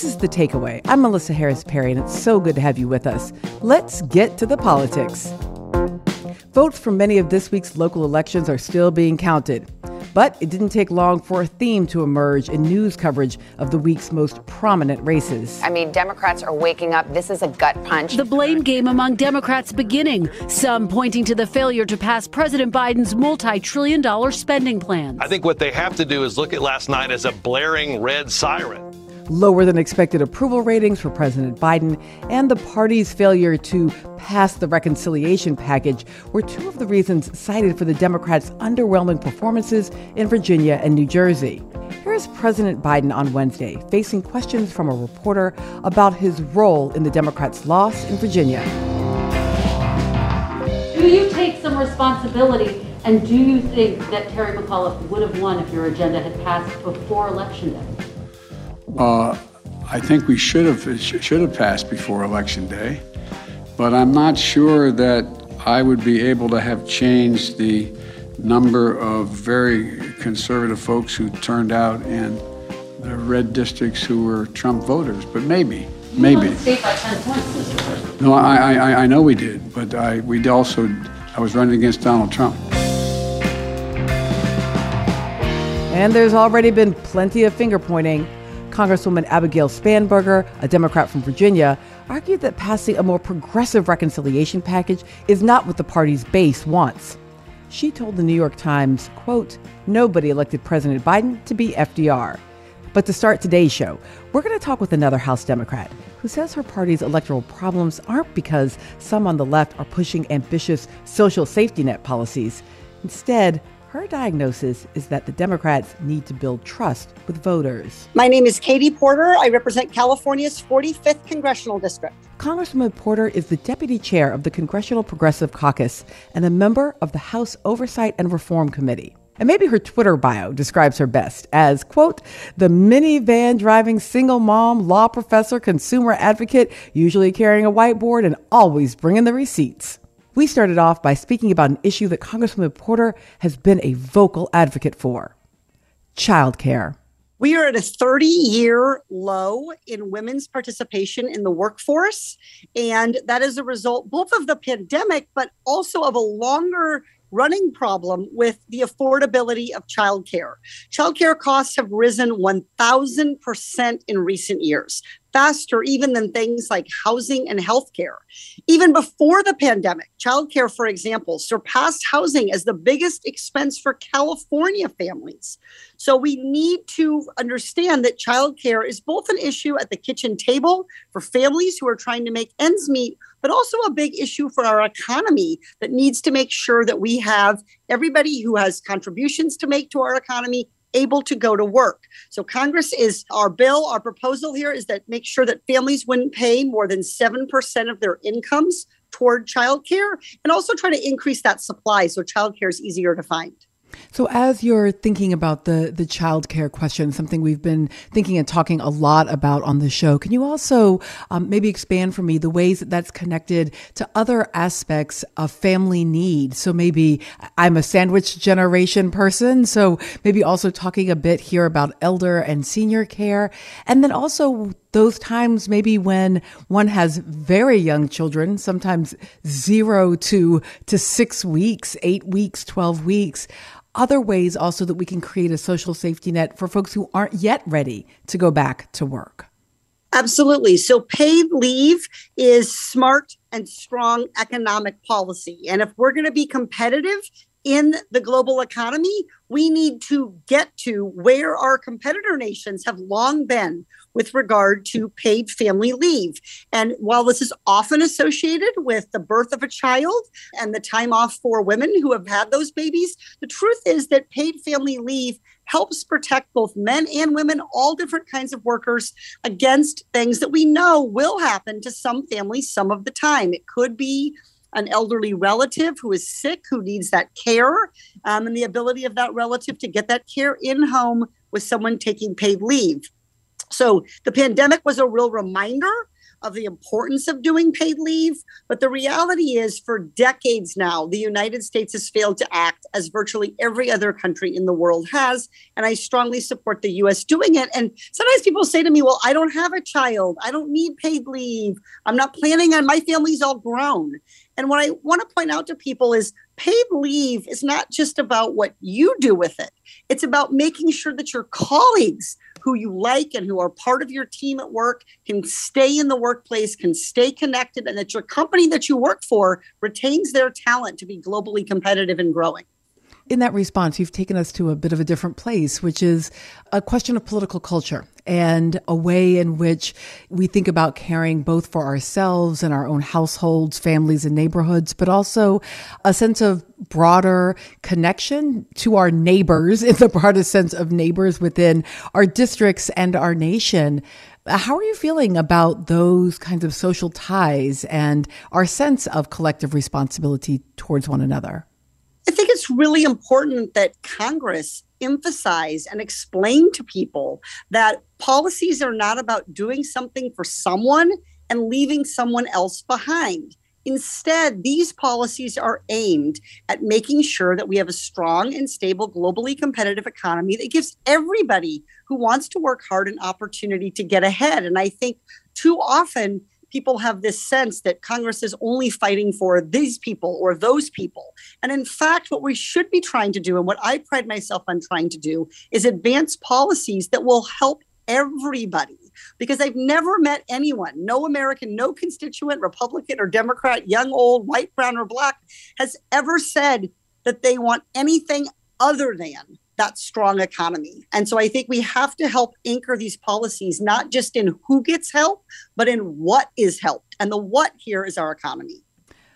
This is The Takeaway. I'm Melissa Harris Perry, and it's so good to have you with us. Let's get to the politics. Votes from many of this week's local elections are still being counted. But it didn't take long for a theme to emerge in news coverage of the week's most prominent races. I mean, Democrats are waking up. This is a gut punch. The blame game among Democrats beginning, some pointing to the failure to pass President Biden's multi-trillion-dollar spending plans. I think what they have to do is look at last night as a blaring red siren. Lower than expected approval ratings for President Biden and the party's failure to pass the reconciliation package were two of the reasons cited for the Democrats' underwhelming performances in Virginia and New Jersey. Here's President Biden on Wednesday, facing questions from a reporter about his role in the Democrats' loss in Virginia. Do you take some responsibility, and do you think that Terry McAuliffe would have won if your agenda had passed before Election Day? I think we should have passed before Election Day, but I'm not sure that I would be able to have changed the number of very conservative folks who turned out in the red districts who were Trump voters. But maybe. You won the state by 10 points, Mr. President. No, I know we did, but I was running against Donald Trump. And there's already been plenty of finger pointing. Congresswoman Abigail Spanberger, a Democrat from Virginia, argued that passing a more progressive reconciliation package is not what the party's base wants. She told the New York Times, quote, "Nobody elected President Biden to be FDR." But to start today's show, we're going to talk with another House Democrat who says her party's electoral problems aren't because some on the left are pushing ambitious social safety net policies. Instead, her diagnosis is that the Democrats need to build trust with voters. My name is Katie Porter. I represent California's 45th Congressional District. Congresswoman Porter is the deputy chair of the Congressional Progressive Caucus and a member of the House Oversight and Reform Committee. And maybe her Twitter bio describes her best as, quote, "the minivan driving single mom, law professor, consumer advocate, usually carrying a whiteboard and always bringing the receipts." We started off by speaking about an issue that Congresswoman Porter has been a vocal advocate for: childcare. We are at a 30-year low in women's participation in the workforce. And that is a result both of the pandemic, but also of a longer running problem with the affordability of childcare. Childcare costs have risen 1,000% in recent years, faster even than things like housing and healthcare. Even before the pandemic, childcare, for example, surpassed housing as the biggest expense for California families. So we need to understand that childcare is both an issue at the kitchen table for families who are trying to make ends meet, but also a big issue for our economy that needs to make sure that we have everybody who has contributions to make to our economy able to go to work. So Congress is our proposal here is that make sure that families wouldn't pay more than 7% of their incomes toward childcare, and also try to increase that supply so childcare is easier to find. So as you're thinking about the child care question, something we've been thinking and talking a lot about on the show, can you also maybe expand for me the ways that that's connected to other aspects of family need? So maybe I'm a sandwich generation person, so maybe also talking a bit here about elder and senior care, and then also those times maybe when one has very young children, sometimes 0 to 6 weeks, 8 weeks, 12 weeks. Other ways also that we can create a social safety net for folks who aren't yet ready to go back to work. Absolutely. So paid leave is smart and strong economic policy. And if we're going to be competitive in the global economy, we need to get to where our competitor nations have long been with regard to paid family leave. And while this is often associated with the birth of a child and the time off for women who have had those babies, the truth is that paid family leave helps protect both men and women, all different kinds of workers, against things that we know will happen to some families some of the time. It could be an elderly relative who is sick, who needs that care, and the ability of that relative to get that care in home with someone taking paid leave. So the pandemic was a real reminder of the importance of doing paid leave. But the reality is, for decades now, the United States has failed to act as virtually every other country in the world has. And I strongly support the U.S. doing it. And sometimes people say to me, well, I don't have a child. I don't need paid leave. I'm not planning on, my family's all grown. And what I want to point out to people is paid leave is not just about what you do with it. It's about making sure that your colleagues who you like and who are part of your team at work can stay in the workplace, can stay connected, and that your company that you work for retains their talent to be globally competitive and growing. In that response, you've taken us to a bit of a different place, which is a question of political culture and a way in which we think about caring both for ourselves and our own households, families, and neighborhoods, but also a sense of broader connection to our neighbors in the broadest sense of neighbors within our districts and our nation. How are you feeling about those kinds of social ties and our sense of collective responsibility towards one another? I think it's really important that Congress emphasize and explain to people that policies are not about doing something for someone and leaving someone else behind. Instead, these policies are aimed at making sure that we have a strong and stable, globally competitive economy that gives everybody who wants to work hard an opportunity to get ahead. And I think too often, people have this sense that Congress is only fighting for these people or those people. And in fact, what we should be trying to do, and what I pride myself on trying to do, is advance policies that will help everybody. Because I've never met anyone, no American, no constituent, Republican or Democrat, young, old, white, brown, or black, has ever said that they want anything other than that strong economy. And so I think we have to help anchor these policies, not just in who gets help, but in what is helped. And the what here is our economy.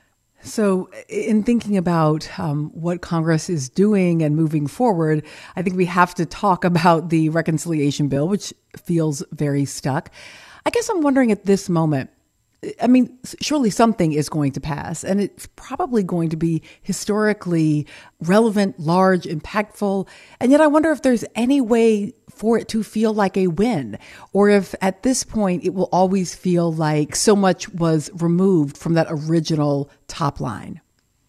So in thinking about what Congress is doing and moving forward, I think we have to talk about the reconciliation bill, which feels very stuck. I guess I'm wondering at this moment, I mean, surely something is going to pass, and it's probably going to be historically relevant, large, impactful. And yet I wonder if there's any way for it to feel like a win, or if at this point it will always feel like so much was removed from that original top line.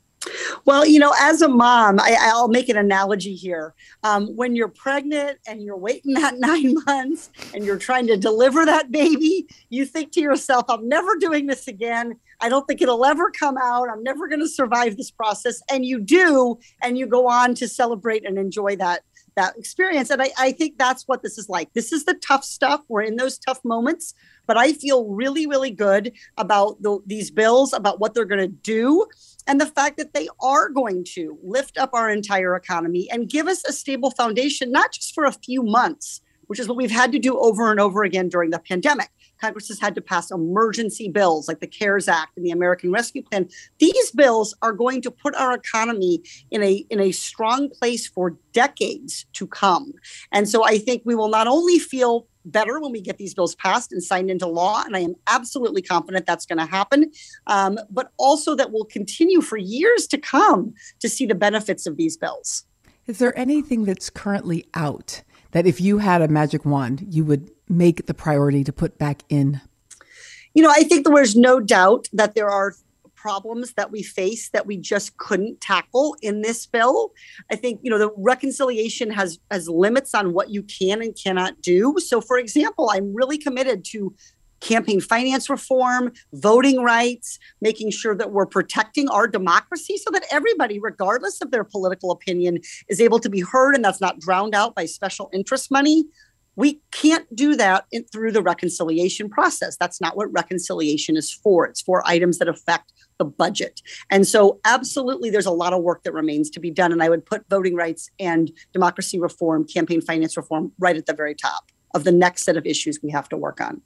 Well, you know, as a mom, I'll make an analogy here. When you're pregnant and you're waiting that 9 months and you're trying to deliver that baby, you think to yourself, I'm never doing this again. I don't think it'll ever come out. I'm never going to survive this process. And you do, and you go on to celebrate and enjoy that experience. And I think that's what this is like. This is the tough stuff. We're in those tough moments. But I feel really, really good about these bills, about what they're going to do, and the fact that they are going to lift up our entire economy and give us a stable foundation, not just for a few months, which is what we've had to do over and over again during the pandemic. Congress has had to pass emergency bills like the CARES Act and the American Rescue Plan. These bills are going to put our economy in a strong place for decades to come. And so I think we will not only feel better when we get these bills passed and signed into law, and I am absolutely confident that's going to happen, but also that we'll continue for years to come to see the benefits of these bills. Is there anything that's currently out that if you had a magic wand, you would make the priority to put back in? You know, I think there's no doubt that there are problems that we face that we just couldn't tackle in this bill. I think, you know, the reconciliation has limits on what you can and cannot do. So, for example, I'm really committed to campaign finance reform, voting rights, making sure that we're protecting our democracy so that everybody, regardless of their political opinion, is able to be heard and that's not drowned out by special interest money. We can't do that through the reconciliation process. That's not what reconciliation is for. It's for items that affect the budget. And so absolutely, there's a lot of work that remains to be done. And I would put voting rights and democracy reform, campaign finance reform right at the very top of the next set of issues we have to work on.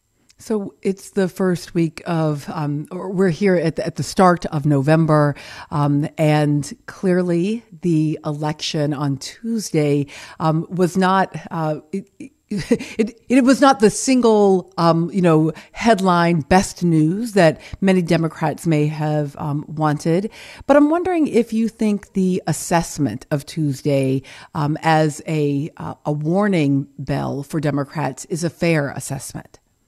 So it's the first week of, we're here at the start of November, and clearly the election on Tuesday was not. It was not the single, headline best news that many Democrats may have wanted. But I'm wondering if you think the assessment of Tuesday as a warning bell for Democrats is a fair assessment. I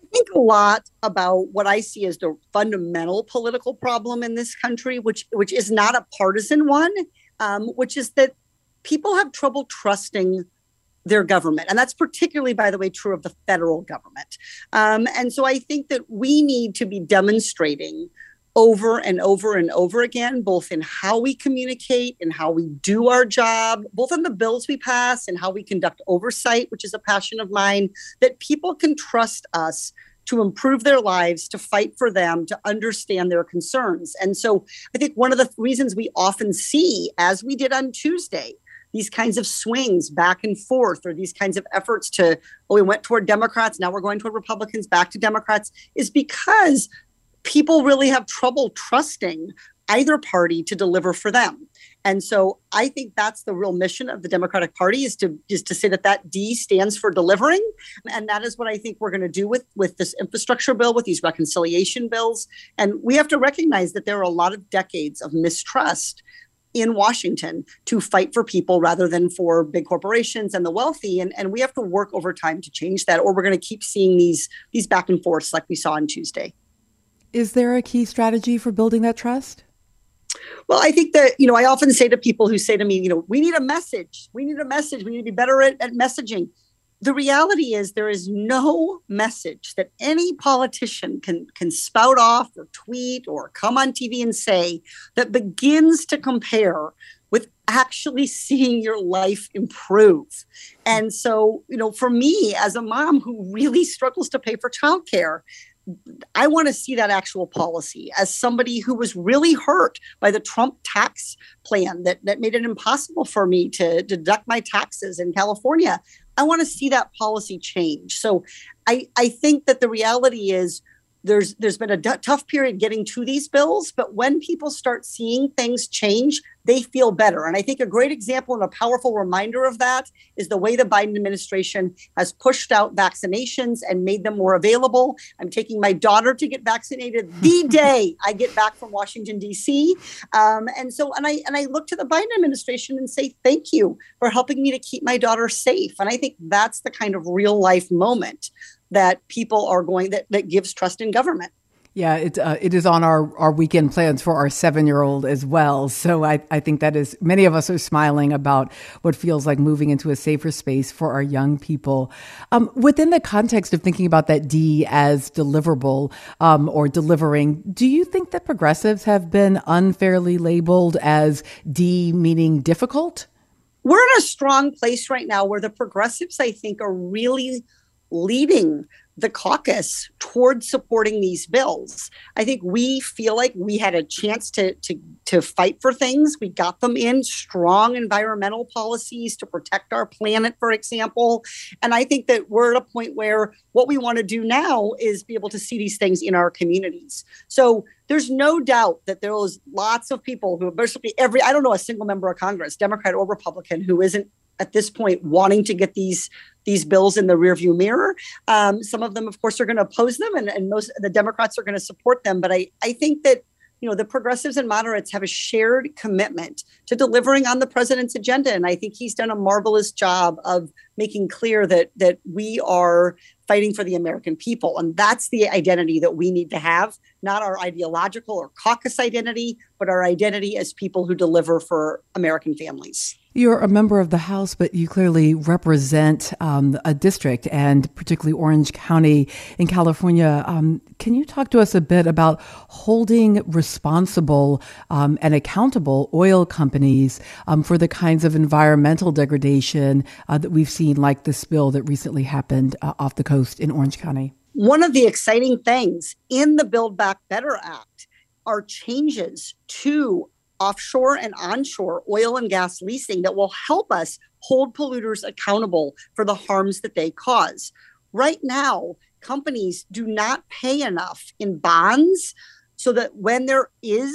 think a lot about what I see as the fundamental political problem in this country, which is not a partisan one, which is that people have trouble trusting their government. And that's particularly, by the way, true of the federal government. And so I think that we need to be demonstrating over and over and over again, both in how we communicate and how we do our job, both in the bills we pass and how we conduct oversight, which is a passion of mine, that people can trust us to improve their lives, to fight for them, to understand their concerns. And so I think one of the reasons we often see, as we did on Tuesday, these kinds of swings back and forth, or these kinds of efforts to, we went toward Democrats, now we're going toward Republicans, back to Democrats, is because people really have trouble trusting either party to deliver for them. And so I think that's the real mission of the Democratic Party, is to say that D stands for delivering. And that is what I think we're going to do with this infrastructure bill, with these reconciliation bills. And we have to recognize that there are a lot of decades of mistrust in Washington to fight for people rather than for big corporations and the wealthy. And we have to work over time to change that, or we're going to keep seeing these back and forths like we saw on Tuesday. Is there a key strategy for building that trust? Well, I think that, I often say to people who say to me, we need a message. We need a message. We need to be better at messaging. The reality is there is no message that any politician can spout off or tweet or come on TV and say that begins to compare with actually seeing your life improve. And so, for me as a mom who really struggles to pay for childcare, I want to see that actual policy. As somebody who was really hurt by the Trump tax plan that made it impossible for me to deduct my taxes in California, I want to see that policy change. So I think that the reality is there's been a tough period getting to these bills, but when people start seeing things change, they feel better. And I think a great example and a powerful reminder of that is the way the Biden administration has pushed out vaccinations and made them more available. I'm taking my daughter to get vaccinated the day I get back from Washington, D.C. And I look to the Biden administration and say, thank you for helping me to keep my daughter safe. And I think that's the kind of real life moment that people are that gives trust in government. Yeah, it is on our weekend plans for our 7-year-old as well. So I think that is, many of us are smiling about what feels like moving into a safer space for our young people. Within the context of thinking about that D as deliverable or delivering, do you think that progressives have been unfairly labeled as D meaning difficult? We're in a strong place right now where the progressives, I think, are really leading the caucus towards supporting these bills. I think we feel like we had a chance to fight for things. We got them in, strong environmental policies to protect our planet, for example. And I think that we're at a point where what we want to do now is be able to see these things in our communities. So there's no doubt that there was lots of people who basically I don't know a single member of Congress, Democrat or Republican, who isn't at this point wanting to get these bills in the rearview mirror. Some of them, of course, are going to oppose them, and most of the Democrats are going to support them. But I think that the progressives and moderates have a shared commitment to delivering on the president's agenda, and I think he's done a marvelous job of making clear that we are fighting for the American people, and that's the identity that we need to have, not our ideological or caucus identity, but our identity as people who deliver for American families. You're a member of the House, but you clearly represent a district, and particularly Orange County in California. Can you talk to us a bit about holding responsible and accountable oil companies for the kinds of environmental degradation that we've seen, like the spill that recently happened off the coast in Orange County? One of the exciting things in the Build Back Better Act are changes to offshore and onshore oil and gas leasing that will help us hold polluters accountable for the harms that they cause. Right now, companies do not pay enough in bonds so that when it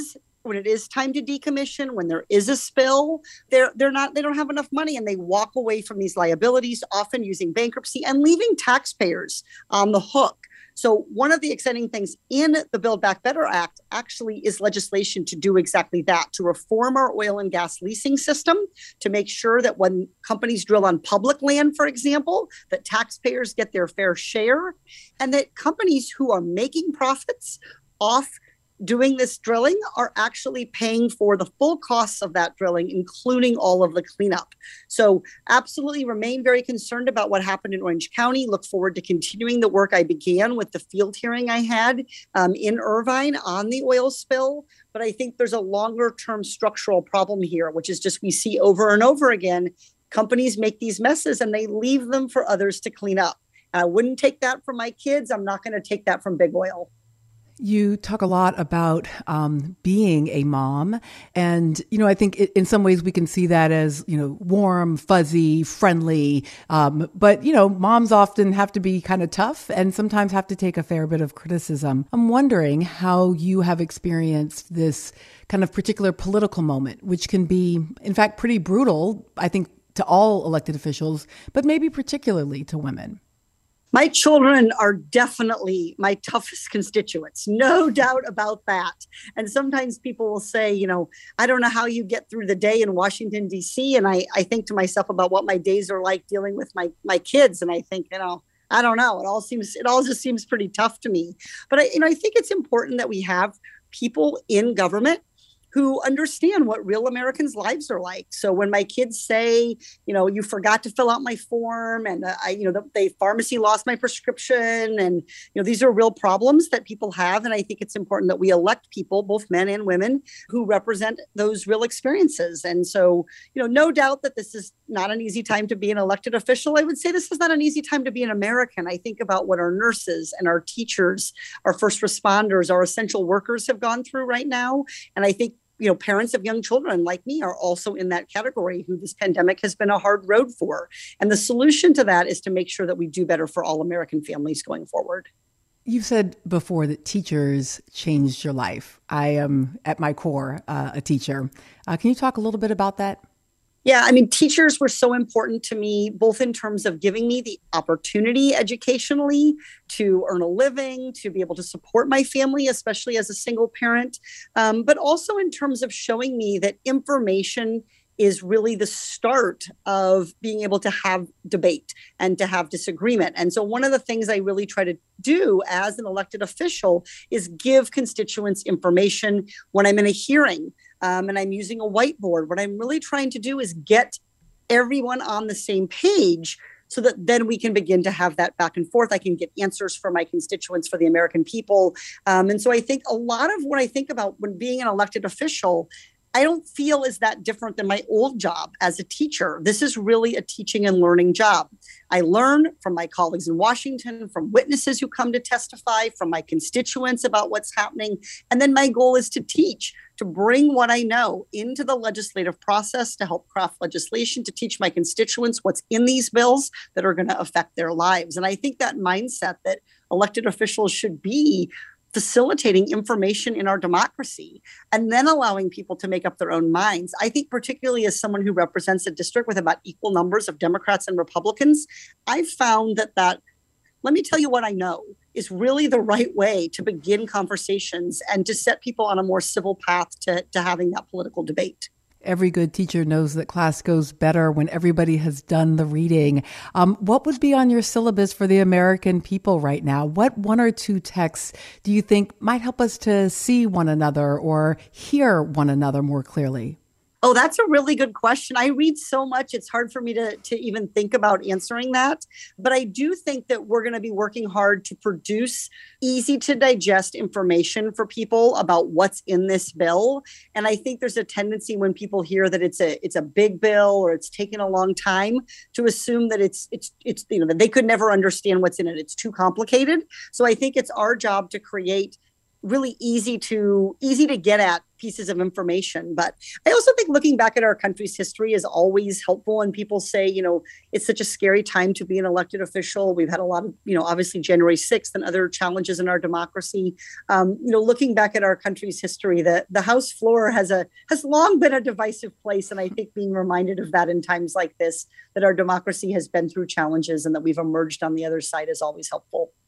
is time to decommission, when there is a spill, they don't have enough money, and they walk away from these liabilities, often using bankruptcy and leaving taxpayers on the hook So one of the exciting things in the Build Back Better Act actually is legislation to do exactly that, to reform our oil and gas leasing system, to make sure that when companies drill on public land, for example, that taxpayers get their fair share, and that companies who are making profits off doing this drilling are actually paying for the full costs of that drilling, including all of the cleanup. So absolutely remain very concerned about what happened in Orange County. Look forward to continuing the work I began with the field hearing I had in Irvine on the oil spill. But I think there's a longer term structural problem here, which is just we see over and over again, companies make these messes and they leave them for others to clean up. I wouldn't take that from my kids. I'm not going to take that from big oil. You talk a lot about being a mom. And, I think in some ways we can see that as, warm, fuzzy, friendly. But moms often have to be kind of tough and sometimes have to take a fair bit of criticism. I'm wondering how you have experienced this kind of particular political moment, which can be, in fact, pretty brutal, I think, to all elected officials, but maybe particularly to women. My children are definitely my toughest constituents, no doubt about that. And sometimes people will say, I don't know how you get through the day in Washington, D.C. And I think to myself about what my days are like dealing with my kids. And I think, I don't know. It all just seems pretty tough to me. But I think it's important that we have people in government who understand what real Americans' lives are like. So when my kids say, you forgot to fill out my form, and the pharmacy lost my prescription, and these are real problems that people have, and I think it's important that we elect people, both men and women, who represent those real experiences. And so, no doubt that this is not an easy time to be an elected official. I would say this is not an easy time to be an American. I think about what our nurses and our teachers, our first responders, our essential workers have gone through right now, and I think parents of young children like me are also in that category who this pandemic has been a hard road for. And the solution to that is to make sure that we do better for all American families going forward. You've said before that teachers changed your life. I am at my core a teacher. Can you talk a little bit about that? Yeah, teachers were so important to me, both in terms of giving me the opportunity educationally to earn a living, to be able to support my family, especially as a single parent, but also in terms of showing me that information is really the start of being able to have debate and to have disagreement. And so one of the things I really try to do as an elected official is give constituents information when I'm in a hearing and I'm using a whiteboard. What I'm really trying to do is get everyone on the same page so that then we can begin to have that back and forth. I can get answers for my constituents, for the American people. And so I think a lot of what I think about when being an elected official, I don't feel is that different than my old job as a teacher. This is really a teaching and learning job. I learn from my colleagues in Washington, from witnesses who come to testify, from my constituents about what's happening. And then my goal is to teach, to bring what I know into the legislative process, to help craft legislation, to teach my constituents what's in these bills that are going to affect their lives. And I think that mindset that elected officials should be facilitating information in our democracy and then allowing people to make up their own minds. I think particularly as someone who represents a district with about equal numbers of Democrats and Republicans, I've found that let me tell you what I know is really the right way to begin conversations and to set people on a more civil path to having that political debate. Every good teacher knows that class goes better when everybody has done the reading. What would be on your syllabus for the American people right now? What one or two texts do you think might help us to see one another or hear one another more clearly? Oh, that's a really good question. I read so much, it's hard for me to even think about answering that. But I do think that we're going to be working hard to produce easy to digest information for people about what's in this bill. And I think there's a tendency when people hear that it's a big bill or it's taken a long time to assume that it's that they could never understand what's in it. It's too complicated. So I think it's our job to create really easy to get at pieces of information. But I also think looking back at our country's history is always helpful. And people say, it's such a scary time to be an elected official. We've had a lot of, obviously January 6th and other challenges in our democracy. Looking back at our country's history, the House floor has long been a divisive place. And I think being reminded of that in times like this, that our democracy has been through challenges and that we've emerged on the other side is always helpful.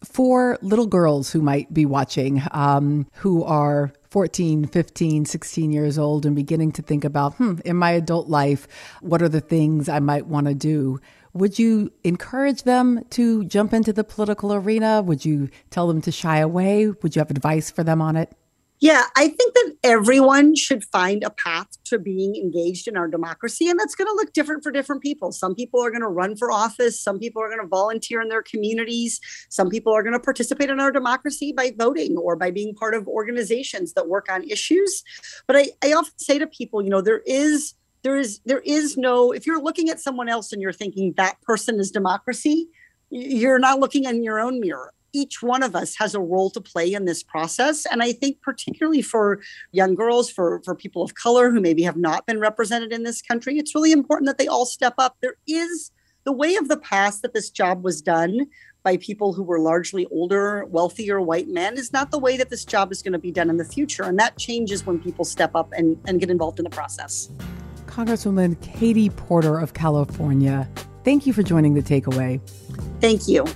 For little girls who might be watching, who are 14, 15, 16 years old and beginning to think about, in my adult life, what are the things I might want to do? Would you encourage them to jump into the political arena? Would you tell them to shy away? Would you have advice for them on it? Yeah, I think that everyone should find a path to being engaged in our democracy. And that's going to look different for different people. Some people are going to run for office. Some people are going to volunteer in their communities. Some people are going to participate in our democracy by voting or by being part of organizations that work on issues. But I often say to people, there is no, if you're looking at someone else and you're thinking that person is democracy, you're not looking in your own mirror. Each one of us has a role to play in this process. And I think particularly for young girls, for people of color who maybe have not been represented in this country, it's really important that they all step up. There is the way of the past that this job was done by people who were largely older, wealthier white men is not the way that this job is going to be done in the future. And that changes when people step up and get involved in the process. Congresswoman Katie Porter of California, thank you for joining The Takeaway. Thank you.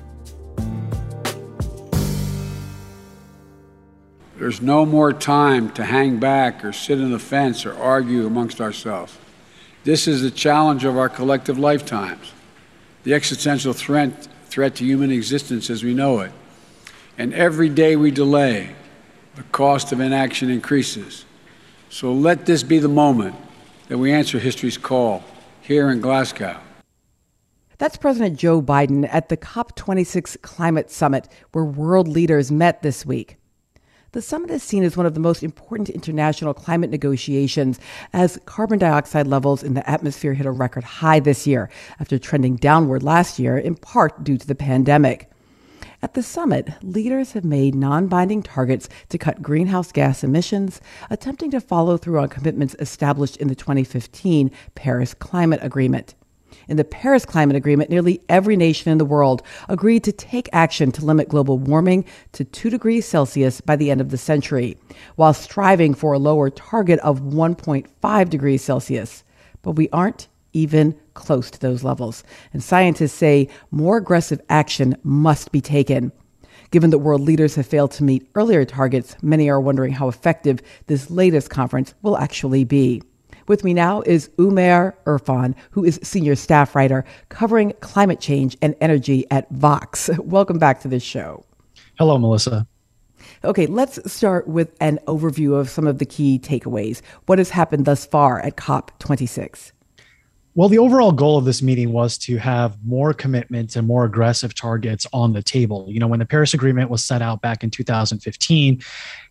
There's no more time to hang back or sit on the fence or argue amongst ourselves. This is the challenge of our collective lifetimes, the existential threat to human existence as we know it. And every day we delay, the cost of inaction increases. So let this be the moment that we answer history's call here in Glasgow. That's President Joe Biden at the COP26 Climate Summit, where world leaders met this week. The summit is seen as one of the most important international climate negotiations as carbon dioxide levels in the atmosphere hit a record high this year after trending downward last year, in part due to the pandemic. At the summit, leaders have made non-binding targets to cut greenhouse gas emissions, attempting to follow through on commitments established in the 2015 Paris Climate Agreement. In the Paris Climate Agreement, nearly every nation in the world agreed to take action to limit global warming to 2 degrees Celsius by the end of the century, while striving for a lower target of 1.5 degrees Celsius. But we aren't even close to those levels, and scientists say more aggressive action must be taken. Given that world leaders have failed to meet earlier targets, many are wondering how effective this latest conference will actually be. With me now is Umair Irfan, who is senior staff writer covering climate change and energy at Vox. Welcome back to this show. Hello, Melissa. Okay, let's start with an overview of some of the key takeaways. What has happened thus far at COP26? Well, the overall goal of this meeting was to have more commitments and more aggressive targets on the table. When the Paris Agreement was set out back in 2015,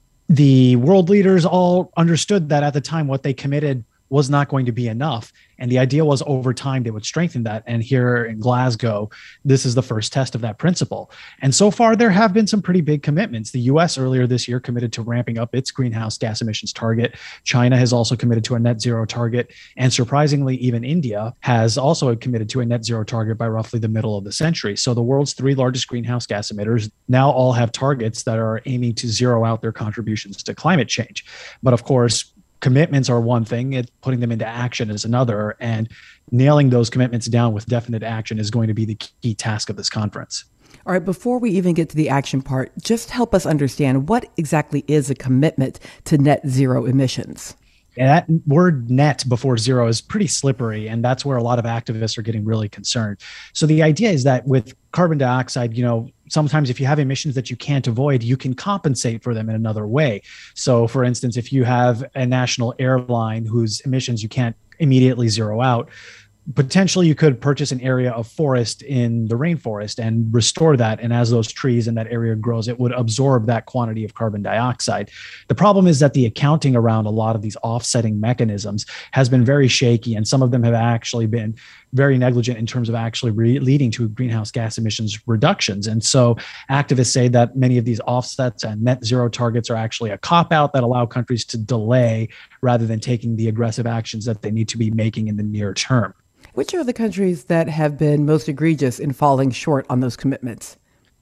the world leaders all understood that at the time what they committed was not going to be enough. And the idea was over time they would strengthen that. And here in Glasgow, this is the first test of that principle. And so far, there have been some pretty big commitments. The US earlier this year committed to ramping up its greenhouse gas emissions target. China has also committed to a net zero target. And surprisingly, even India has also committed to a net zero target by roughly the middle of the century. So the world's 3 largest greenhouse gas emitters now all have targets that are aiming to zero out their contributions to climate change. But of course, commitments are one thing, putting them into action is another, and nailing those commitments down with definite action is going to be the key task of this conference. All right, before we even get to the action part, just help us understand what exactly is a commitment to net zero emissions. And that word net before zero is pretty slippery, and that's where a lot of activists are getting really concerned. So the idea is that with carbon dioxide, sometimes if you have emissions that you can't avoid, you can compensate for them in another way. So for instance, if you have a national airline whose emissions you can't immediately zero out, potentially you could purchase an area of forest in the rainforest and restore that. And as those trees in that area grows, it would absorb that quantity of carbon dioxide. The problem is that the accounting around a lot of these offsetting mechanisms has been very shaky, and some of them have actually been very negligent in terms of actually leading to greenhouse gas emissions reductions. And so activists say that many of these offsets and net zero targets are actually a cop-out that allow countries to delay rather than taking the aggressive actions that they need to be making in the near term. Which are the countries that have been most egregious in falling short on those commitments?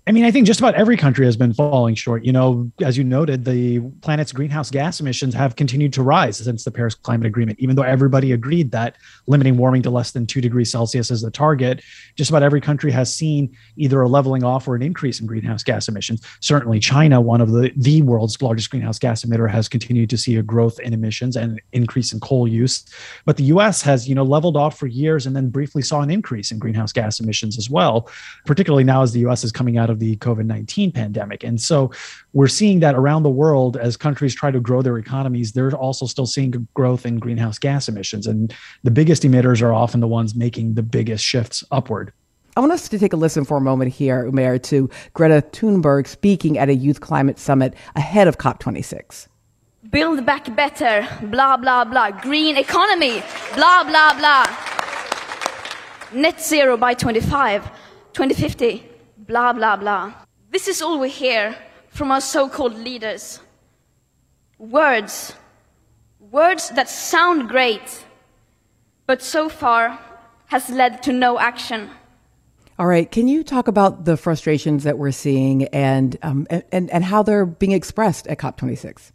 I mean, I think just about every country has been falling short. You know, as you noted, the planet's greenhouse gas emissions have continued to rise since the Paris Climate Agreement. Even though everybody agreed that limiting warming to less than 2 degrees Celsius is the target, just about every country has seen either a leveling off or an increase in greenhouse gas emissions. Certainly China, one of the world's largest greenhouse gas emitter, has continued to see a growth in emissions and an increase in coal use. But the US has, leveled off for years and then briefly saw an increase in greenhouse gas emissions as well, particularly now as the US is coming out of the COVID-19 pandemic. And so we're seeing that around the world as countries try to grow their economies, they're also still seeing growth in greenhouse gas emissions. And the biggest emitters are often the ones making the biggest shifts upward. I want us to take a listen for a moment here, Umair, to Greta Thunberg speaking at a youth climate summit ahead of COP26. Build back better, blah, blah, blah. Green economy, blah, blah, blah. Net zero by 2050. Blah, blah, blah. This is all we hear from our so-called leaders. Words that sound great, but so far has led to no action. All right. Can you talk about the frustrations that we're seeing and how they're being expressed at COP26?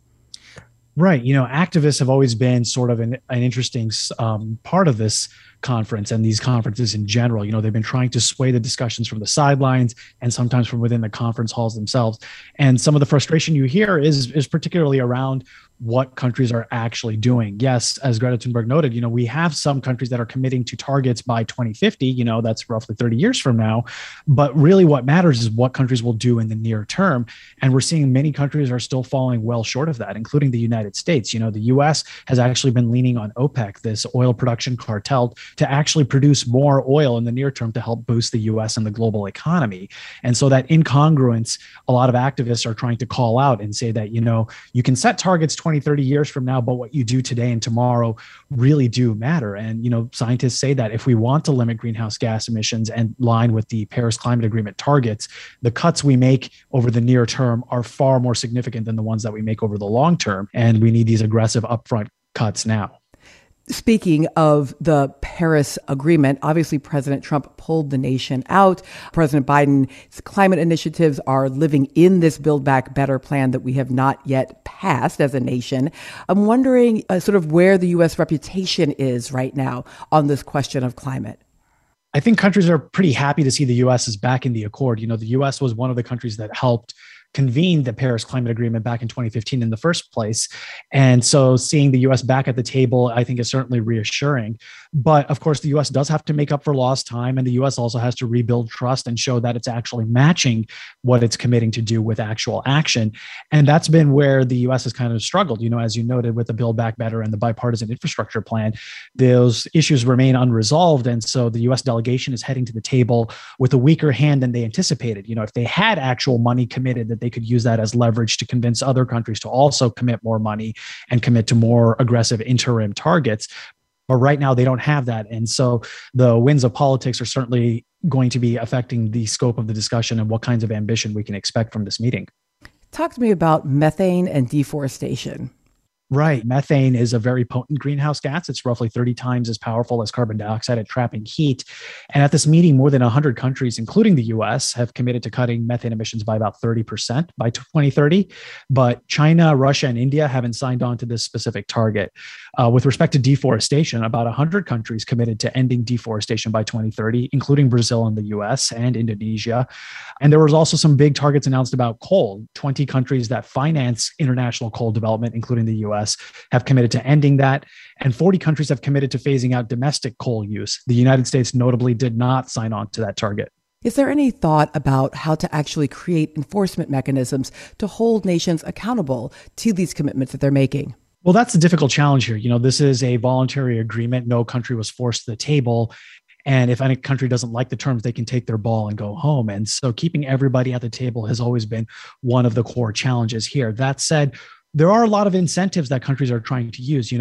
Right. Activists have always been sort of an interesting part of this conference and these conferences in general. They've been trying to sway the discussions from the sidelines and sometimes from within the conference halls themselves. And some of the frustration you hear is particularly around what countries are actually doing. Yes, as Greta Thunberg noted, we have some countries that are committing to targets by 2050, that's roughly 30 years from now. But really what matters is what countries will do in the near term. And we're seeing many countries are still falling well short of that, including the United States. The US has actually been leaning on OPEC, this oil production cartel, to actually produce more oil in the near term to help boost the US and the global economy. And so that incongruence, a lot of activists are trying to call out and say that, you can set targets 20, 30 years from now, but what you do today and tomorrow really do matter. And, scientists say that if we want to limit greenhouse gas emissions and line with the Paris Climate Agreement targets, the cuts we make over the near term are far more significant than the ones that we make over the long term. And we need these aggressive upfront cuts now. Speaking of the Paris Agreement, obviously President Trump pulled the nation out. President Biden's climate initiatives are living in this Build Back Better plan that we have not yet passed as a nation. I'm wondering sort of where the U.S. reputation is right now on this question of climate. I think countries are pretty happy to see the U.S. is back in the accord. The U.S. was one of the countries that helped convened the Paris Climate Agreement back in 2015 in the first place. And so seeing the US back at the table, I think is certainly reassuring. But of course, the US does have to make up for lost time. And the US also has to rebuild trust and show that it's actually matching what it's committing to do with actual action. And that's been where the US has kind of struggled. As you noted with the Build Back Better and the bipartisan infrastructure plan, those issues remain unresolved. And so the US delegation is heading to the table with a weaker hand than they anticipated. If they had actual money committed, that they could use that as leverage to convince other countries to also commit more money and commit to more aggressive interim targets. But right now they don't have that. And so the winds of politics are certainly going to be affecting the scope of the discussion and what kinds of ambition we can expect from this meeting. Talk to me about methane and deforestation. Right. Methane is a very potent greenhouse gas. It's roughly 30 times as powerful as carbon dioxide at trapping heat. And at this meeting, more than 100 countries, including the US, have committed to cutting methane emissions by about 30% by 2030. But China, Russia, and India haven't signed on to this specific target. With respect to deforestation, about 100 countries committed to ending deforestation by 2030, including Brazil and the US and Indonesia. And there was also some big targets announced about coal. 20 countries that finance international coal development, including the US, have committed to ending that. And 40 countries have committed to phasing out domestic coal use. The United States notably did not sign on to that target. Is there any thought about how to actually create enforcement mechanisms to hold nations accountable to these commitments that they're making? Well, that's a difficult challenge here. This is a voluntary agreement. No country was forced to the table. And if any country doesn't like the terms, they can take their ball and go home. And so keeping everybody at the table has always been one of the core challenges here. That said, there are a lot of incentives that countries are trying to use.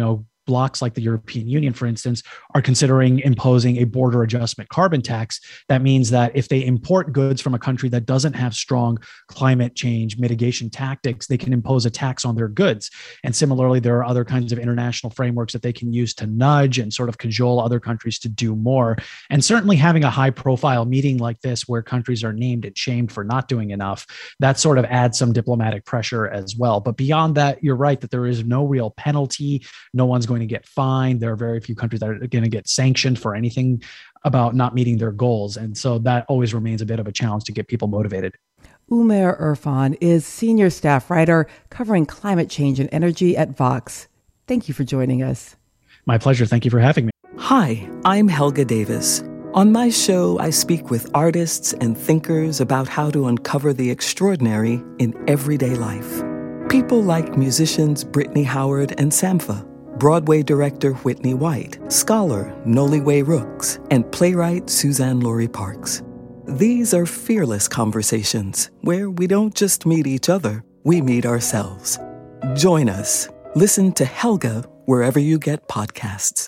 blocks like the European Union, for instance, are considering imposing a border adjustment carbon tax. That means that if they import goods from a country that doesn't have strong climate change mitigation tactics, they can impose a tax on their goods. And similarly, there are other kinds of international frameworks that they can use to nudge and sort of cajole other countries to do more. And certainly having a high profile meeting like this where countries are named and shamed for not doing enough, that sort of adds some diplomatic pressure as well. But beyond that, you're right that there is no real penalty. No one's going to get fined. There are very few countries that are going to get sanctioned for anything about not meeting their goals. And so that always remains a bit of a challenge to get people motivated. Umair Irfan is senior staff writer covering climate change and energy at Vox. Thank you for joining us. My pleasure. Thank you for having me. Hi, I'm Helga Davis. On my show, I speak with artists and thinkers about how to uncover the extraordinary in everyday life. People like musicians Brittany Howard and Sampha, Broadway director Whitney White, scholar Noliwe Rooks, and playwright Suzanne Laurie Parks. These are fearless conversations where we don't just meet each other, we meet ourselves. Join us. Listen to Helga wherever you get podcasts.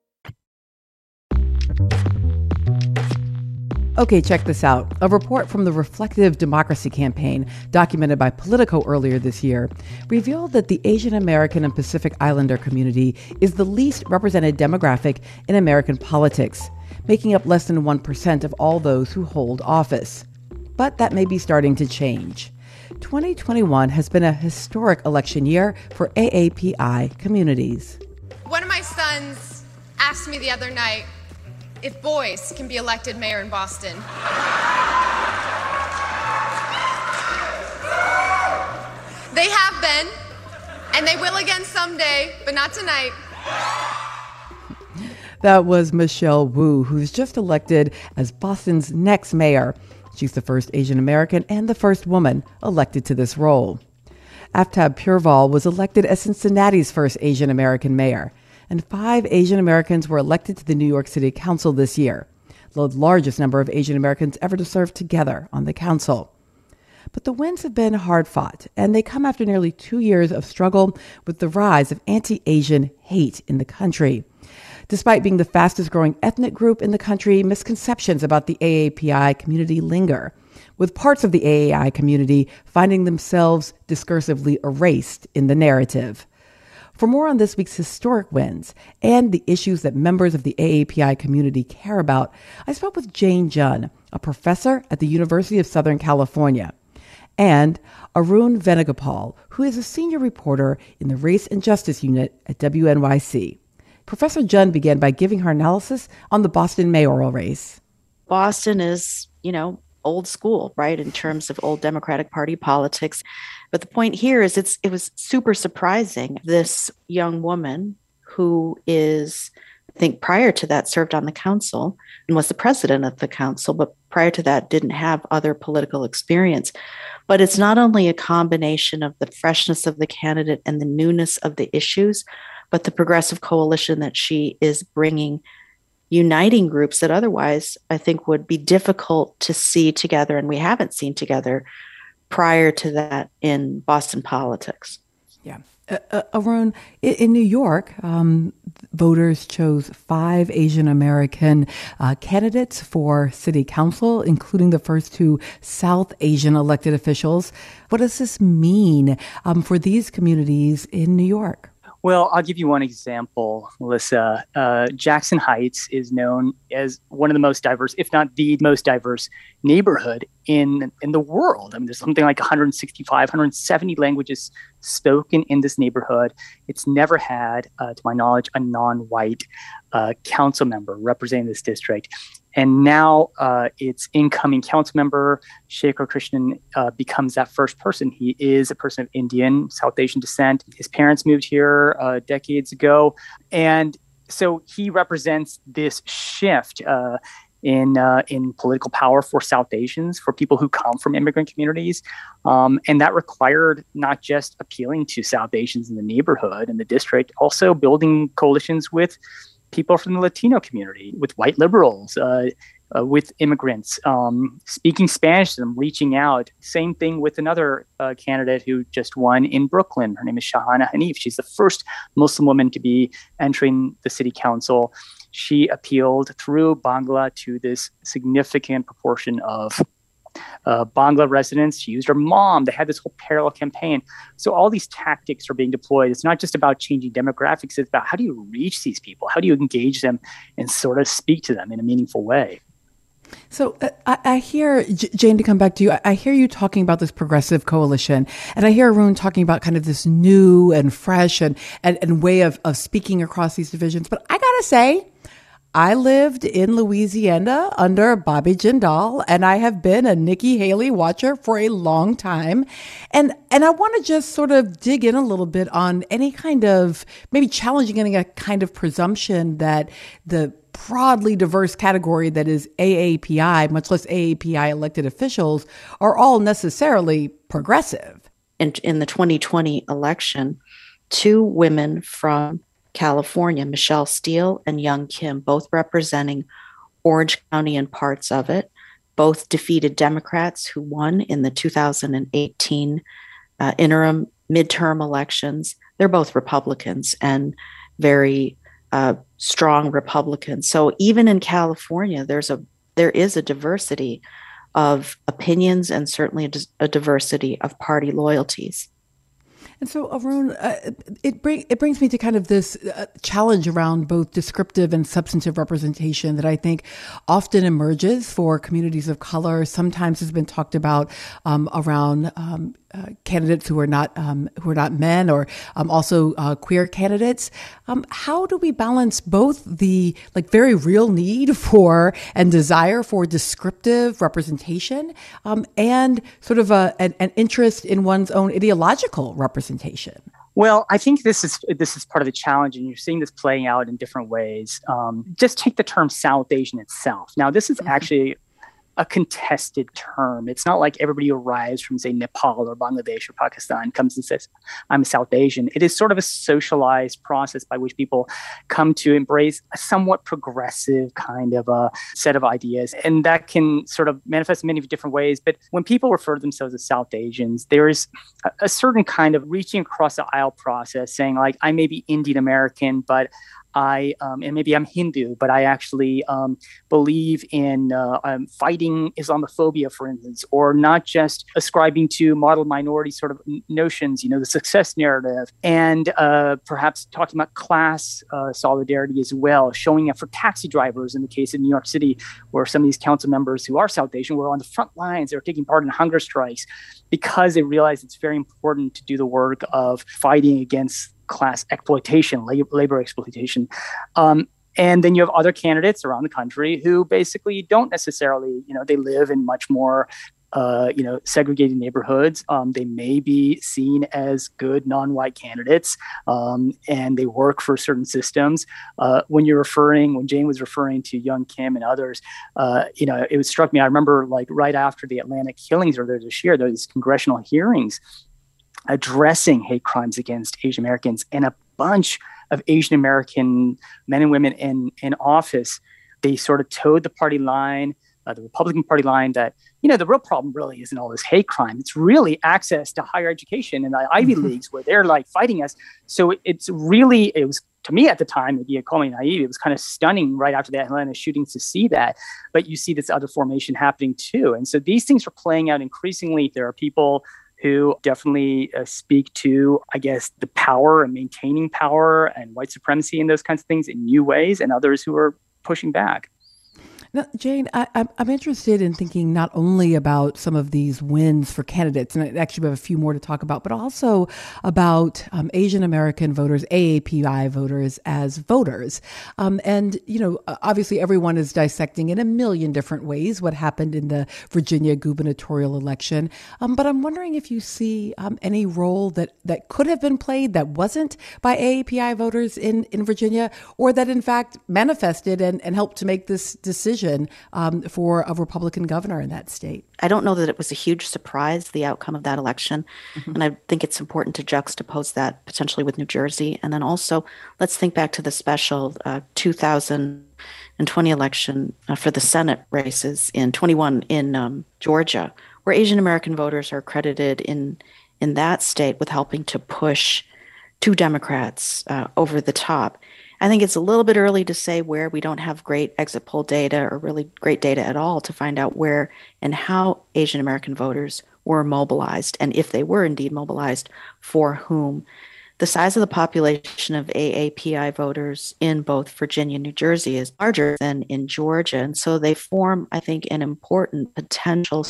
Okay, check this out. A report from the Reflective Democracy Campaign, documented by Politico earlier this year, revealed that the Asian American and Pacific Islander community is the least represented demographic in American politics, making up less than 1% of all those who hold office. But that may be starting to change. 2021 has been a historic election year for AAPI communities. One of my sons asked me the other night if boys can be elected mayor in Boston. They have been, and they will again someday, but not tonight. That was Michelle Wu, who's just elected as Boston's next mayor. She's the first Asian American and the first woman elected to this role. Aftab Purval was elected as Cincinnati's first Asian American mayor, and 5 Asian Americans were elected to the New York City Council this year, the largest number of Asian Americans ever to serve together on the council. But the wins have been hard-fought, and they come after nearly 2 years of struggle with the rise of anti-Asian hate in the country. Despite being the fastest-growing ethnic group in the country, misconceptions about the AAPI community linger, with parts of the AAPI community finding themselves discursively erased in the narrative. For more on this week's historic wins and the issues that members of the AAPI community care about, I spoke with Jane Jun, a professor at the University of Southern California, and Arun Venugopal, who is a senior reporter in the Race and Justice Unit at WNYC. Professor Jun began by giving her analysis on the Boston mayoral race. Boston is, old school, right, in terms of old Democratic Party politics. But the point here is it was super surprising. This young woman who is, I think prior to that, served on the council and was the president of the council, but prior to that didn't have other political experience. But it's not only a combination of the freshness of the candidate and the newness of the issues, but the progressive coalition that she is bringing, uniting groups that otherwise I think would be difficult to see together, and we haven't seen together prior to that in Boston politics. Yeah. Arun, in New York, voters chose 5 Asian American candidates for city council, including the first 2 South Asian elected officials. What does this mean for these communities in New York? Well, I'll give you one example, Melissa. Jackson Heights is known as one of the most diverse, if not the most diverse neighborhood in the world. I mean, there's something like 165, 170 languages spoken in this neighborhood. It's never had, to my knowledge, a non-white council member representing this district. And now its incoming council member, Shekhar Krishnan, becomes that first person. He is a person of Indian, South Asian descent. His parents moved here decades ago. And so he represents this shift in political power for South Asians, for people who come from immigrant communities. And that required not just appealing to South Asians in the neighborhood and the district, also building coalitions with people from the Latino community, with white liberals, with immigrants, speaking Spanish to them, reaching out. Same thing with another candidate who just won in Brooklyn. Her name is Shahana Hanif. She's the first Muslim woman to be entering the city council. She appealed through Bangla to this significant proportion of Bangla residents. She used her mom. They had this whole parallel campaign. So all these tactics are being deployed. It's not just about changing demographics. It's about how do you reach these people? How do you engage them and sort of speak to them in a meaningful way? So I hear, Jane, to come back to you, I hear you talking about this progressive coalition, and I hear Arun talking about kind of this new and fresh and way of speaking across these divisions. But I got to say, I lived in Louisiana under Bobby Jindal, and I have been a Nikki Haley watcher for a long time. And I want to just sort of dig in a little bit on any kind of, maybe challenging any kind of presumption that the broadly diverse category that is AAPI, much less AAPI elected officials, are all necessarily progressive. In the 2020 election, 2 women from California, Michelle Steele and Young Kim, both representing Orange County and parts of it, both defeated Democrats who won in the 2018 interim midterm elections. They're both Republicans and very strong Republicans. So even in California, there is a diversity of opinions and certainly a diversity of party loyalties. And so, Arun, it brings me to kind of this challenge around both descriptive and substantive representation that I think often emerges for communities of color. Sometimes has been talked about around candidates who are not men, or also queer candidates. How do we balance both the very real need for and desire for descriptive representation and sort of an interest in one's own ideological representation? Well, I think this is part of the challenge, and you're seeing this playing out in different ways. Just take the term South Asian itself. Now, this is actually a contested term. It's not like everybody who arrives from, say, Nepal or Bangladesh or Pakistan comes and says, I'm a South Asian. It is sort of a socialized process by which people come to embrace a somewhat progressive kind of a set of ideas. And that can sort of manifest in many different ways. But when people refer to themselves as South Asians, there is a certain kind of reaching across the aisle process, saying like, I may be Indian American, but and maybe I'm Hindu, but I actually believe in fighting Islamophobia, for instance, or not just ascribing to model minority sort of notions, the success narrative, and perhaps talking about class solidarity as well, showing up for taxi drivers in the case of New York City, where some of these council members who are South Asian were on the front lines. They were taking part in hunger strikes because they realized it's very important to do the work of fighting against class exploitation, labor exploitation. And then you have other candidates around the country who basically don't necessarily, they live in much more, segregated neighborhoods. They may be seen as good non-white candidates, and they work for certain systems. When Jane was referring to Young Kim and others, it struck me. I remember right after the Atlanta killings earlier this year, those congressional hearings addressing hate crimes against Asian Americans, and a bunch of Asian American men and women in office, they sort of towed the party line, the Republican Party line, that, the real problem really isn't all this hate crime. It's really access to higher education in the Ivy Leagues, where they're fighting us. So it was, to me at the time, maybe you call me naive, it was kind of stunning right after the Atlanta shootings to see that. But you see this other formation happening too. And so these things are playing out increasingly. There are people who definitely speak to, I guess, the power and maintaining power and white supremacy and those kinds of things in new ways, and others who are pushing back. Now, Jane, I'm interested in thinking not only about some of these wins for candidates, and actually we have a few more to talk about, but also about Asian American voters, AAPI voters as voters. And, obviously everyone is dissecting in a million different ways what happened in the Virginia gubernatorial election. But I'm wondering if you see any role that could have been played that wasn't by AAPI voters in Virginia, or that in fact manifested and helped to make this decision for a Republican governor in that state. I don't know that it was a huge surprise, the outcome of that election. Mm-hmm. And I think it's important to juxtapose that potentially with New Jersey. And then also, let's think back to the special 2000 and 20 election for the Senate races in 21 in Georgia, where Asian American voters are credited in that state with helping to push two Democrats over the top. I think it's a little bit early to say where. We don't have great exit poll data or really great data at all to find out where and how Asian American voters were mobilized, and if they were indeed mobilized, for whom. The size of the population of AAPI voters in both Virginia and New Jersey is larger than in Georgia. And so they form, I think, an important potential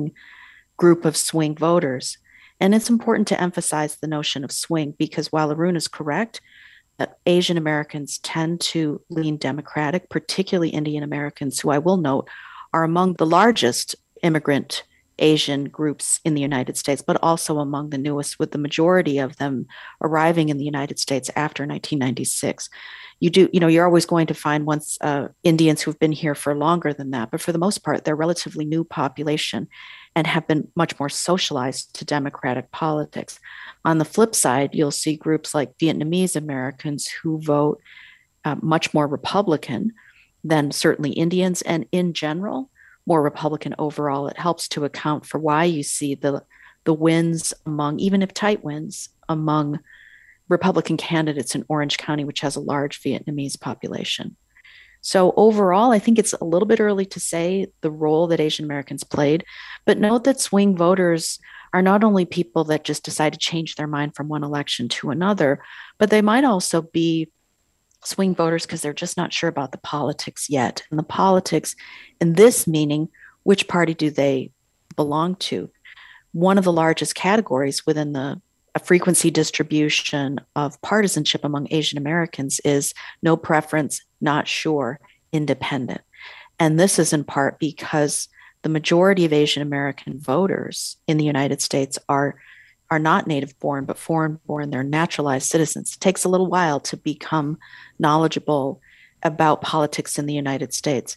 group of swing voters. And it's important to emphasize the notion of swing, because while Arun is correct that Asian Americans tend to lean Democratic, particularly Indian Americans, who I will note are among the largest immigrant Asian groups in the United States, but also among the newest, with the majority of them arriving in the United States after 1996. You're always going to find Indians who've been here for longer than that, but for the most part, they're a relatively new population and have been much more socialized to Democratic politics. On the flip side, you'll see groups like Vietnamese Americans who vote much more Republican than certainly Indians, and in general, more Republican overall. It helps to account for why you see the wins among, even if tight wins, among Republican candidates in Orange County, which has a large Vietnamese population. So overall, I think it's a little bit early to say the role that Asian Americans played, but note that swing voters are not only people that just decide to change their mind from one election to another, but they might also be swing voters because they're just not sure about the politics yet. And the politics in this meaning, which party do they belong to? One of the largest categories within the frequency distribution of partisanship among Asian Americans is no preference, not sure, independent. And this is in part because the majority of Asian American voters in the United States are not native born, but foreign born. They're naturalized citizens. It takes a little while to become knowledgeable about politics in the United States.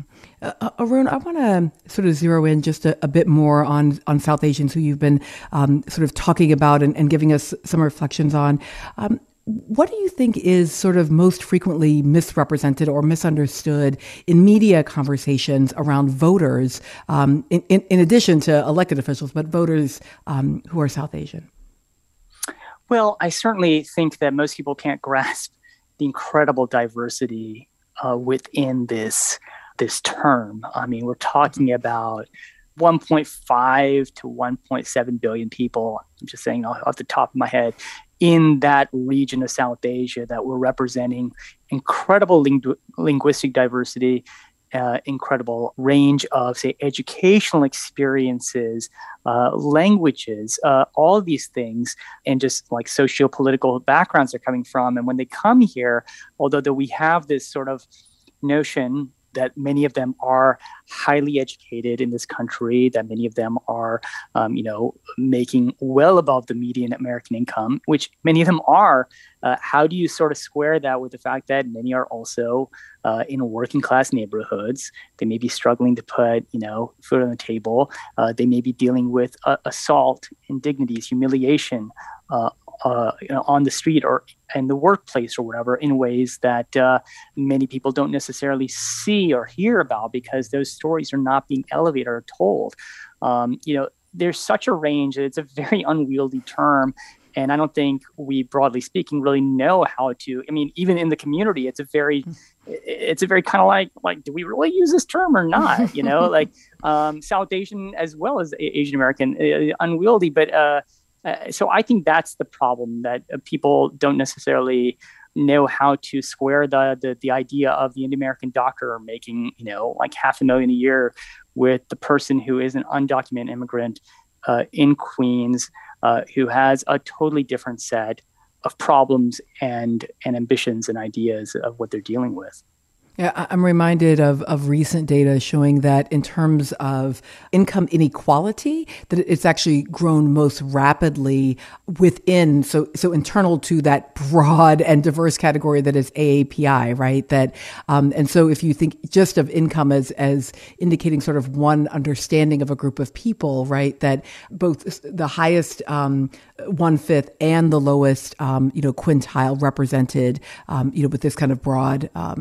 Arun, I want to sort of zero in just a bit more on South Asians who you've been sort of talking about and giving us some reflections on. What do you think is sort of most frequently misrepresented or misunderstood in media conversations around voters, in addition to elected officials, but voters who are South Asian? Well, I certainly think that most people can't grasp the incredible diversity within this term. I mean, we're talking about 1.5 to 1.7 billion people, I'm just saying off the top of my head, in that region of South Asia that we're representing incredible linguistic diversity, incredible range of, say, educational experiences, languages, all of these things, and just like socio-political backgrounds they're coming from. And when they come here, although that we have this sort of notion that many of them are highly educated in this country, that many of them are, making well above the median American income, which many of them are. How do you sort of square that with the fact that many are also in working class neighborhoods? They may be struggling to put, food on the table. They may be dealing with assault, indignities, humiliation, on the street or in the workplace or whatever, in ways that many people don't necessarily see or hear about because those stories are not being elevated or told. There's such a range that it's a very unwieldy term. And I don't think we, broadly speaking, really know how to. I mean, even in the community, it's a very kind of like, do we really use this term or not? South Asian as well as Asian American, unwieldy. But so I think that's the problem, that people don't necessarily know how to square the idea of the Indian American doctor making, like $500,000 a year with the person who is an undocumented immigrant in Queens, who has a totally different set of problems and ambitions and ideas of what they're dealing with. Yeah, I'm reminded of recent data showing that in terms of income inequality, that it's actually grown most rapidly within, so internal to that broad and diverse category that is AAPI, right? That, and so if you think just of income as indicating sort of one understanding of a group of people, right? That both the highest 1/5 and the lowest, quintile represented, with this kind of broad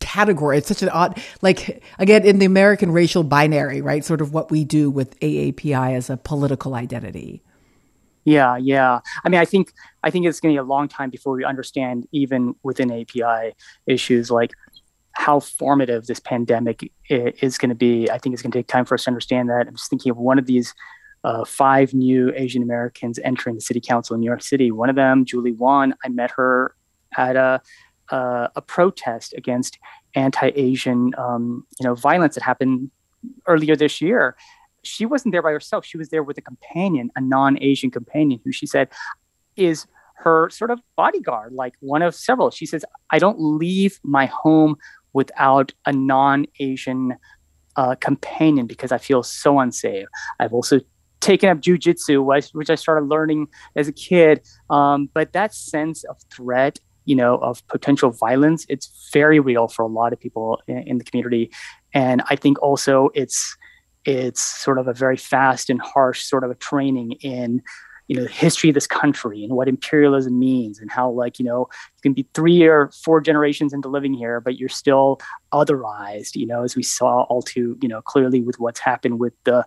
category. It's such an odd, like, again, in the American racial binary, right? Sort of what we do with AAPI as a political identity. Yeah. I mean, I think it's going to be a long time before we understand, even within API issues, like how formative this pandemic is going to be. I think it's going to take time for us to understand that. I'm just thinking of one of these 5 new Asian Americans entering the city council in New York City. One of them, Julie Wan, I met her at a protest against anti-Asian, violence that happened earlier this year. She wasn't there by herself. She was there with a companion, a non-Asian companion, who she said is her sort of bodyguard, like one of several. She says, I don't leave my home without a non-Asian companion because I feel so unsafe. I've also taken up jujitsu, which I started learning as a kid. But that sense of threat, of potential violence, it's very real for a lot of people in the community. And I think also it's sort of a very fast and harsh sort of a training in, the history of this country and what imperialism means, and how, you can be 3 or 4 generations into living here, but you're still otherized, as we saw all too, clearly with what's happened with the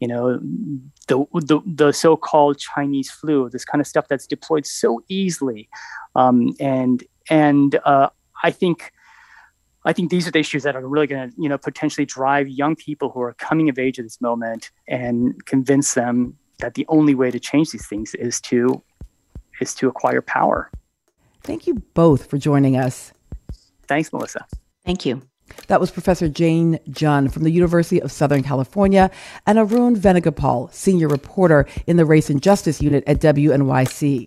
so-called Chinese flu, this kind of stuff that's deployed so easily. And I think these are the issues that are really going to, potentially drive young people who are coming of age at this moment and convince them that the only way to change these things is to acquire power. Thank you both for joining us. Thanks, Melissa. Thank you. That was Professor Jane Jun from the University of Southern California and Arun Venugopal, senior reporter in the Race and Justice Unit at WNYC.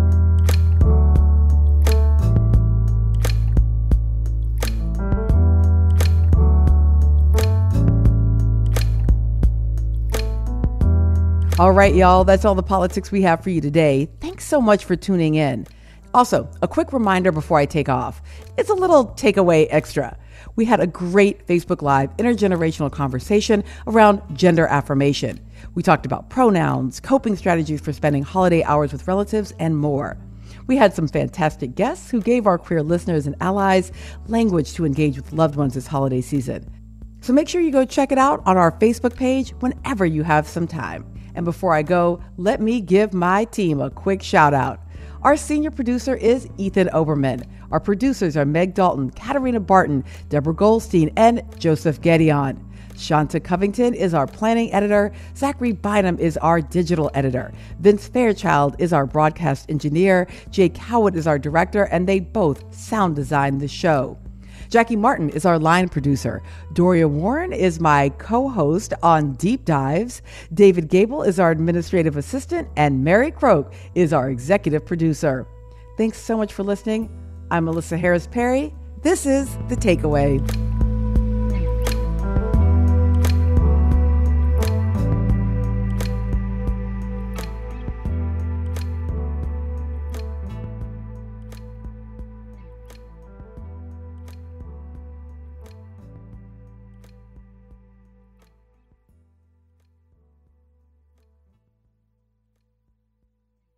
All right, y'all, that's all the politics we have for you today. Thanks so much for tuning in. Also, a quick reminder before I take off. It's a little takeaway extra. We had a great Facebook Live intergenerational conversation around gender affirmation. We talked about pronouns, coping strategies for spending holiday hours with relatives, and more. We had some fantastic guests who gave our queer listeners and allies language to engage with loved ones this holiday season. So make sure you go check it out on our Facebook page whenever you have some time. And before I go, let me give my team a quick shout out. Our senior producer is Ethan Oberman. Our producers are Meg Dalton, Katarina Barton, Deborah Goldstein, and Joseph Gedeon. Shanta Covington is our planning editor. Zachary Bynum is our digital editor. Vince Fairchild is our broadcast engineer. Jake Howard is our director, and they both sound design the show. Jackie Martin is our line producer. Doria Warren is my co-host on Deep Dives. David Gable is our administrative assistant, and Mary Croak is our executive producer. Thanks so much for listening. I'm Melissa Harris Perry. This is The Takeaway.